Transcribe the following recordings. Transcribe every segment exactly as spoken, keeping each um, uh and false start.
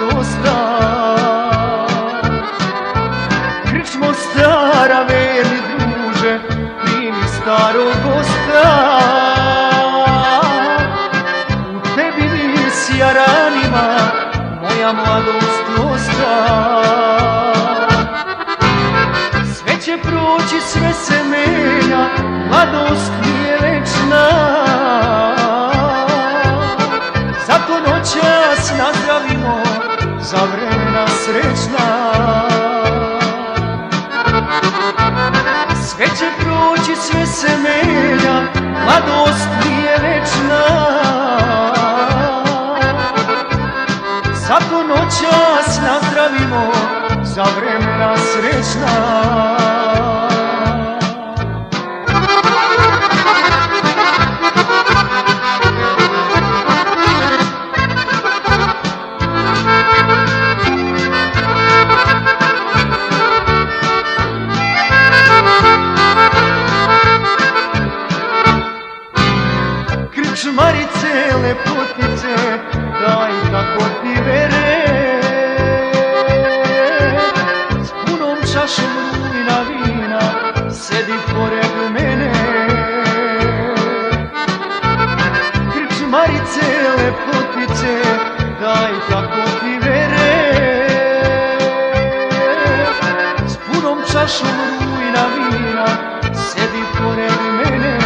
dosta. Krčmo stara, verni druže, primi starog gosta. U tebi vis jaranima, moja mladost dosta. Sve će proći, sve se menja, mladost nije večna. Zato noćas nazdravimo, za vremena srećna. Sve će proći, sve se menja, mladost nije večna. Zato noćas nazdravimo, za vremena srećna. Krčmarice, lepotice, daj tako ti vere. S punom čašom rujna vina, sedi pored mene. Krčmarice, lepotice, daj tako ti vere. S punom čašom rujna vina, sedi pored mene.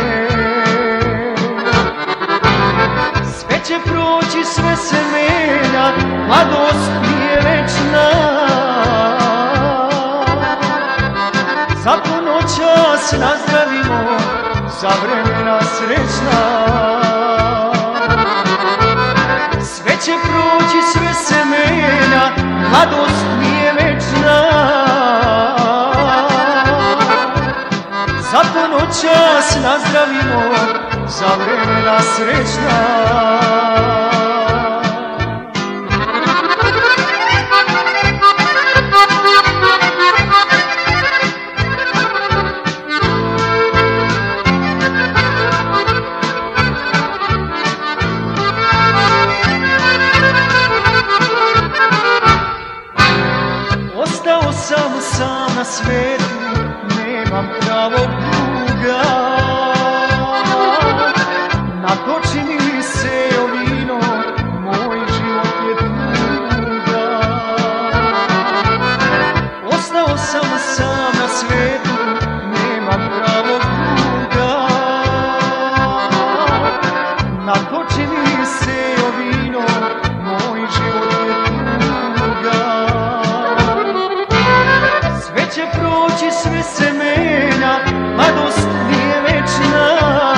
Sve će proći, sve se menja, mladost nije večna. Zato noćas nazdravimo, za vremena srećna. Sve će proći, sve se menja, mladost nije večna. Zato noćas nazdravimo, za vremena srećna. Ostao sam sam na svetu, nemam pravog druga. Natoči mi se o vino, moj život je tuga. Ostao sam sam na svetu, nemam pravog druga. Natoči mi se o vino, moj život je tuga. Sve će proći, sve se menja, mladost nije večna.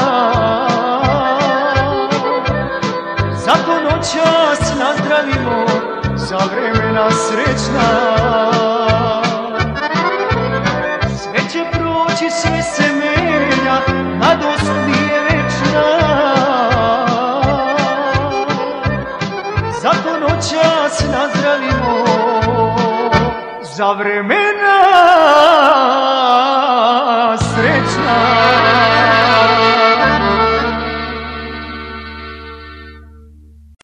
Zato noćas nazdravimo, za vremena srećna. Sve će proći, sve se menja, mladost nije večna. Zato noćas nazdravimo, za vremena srećna.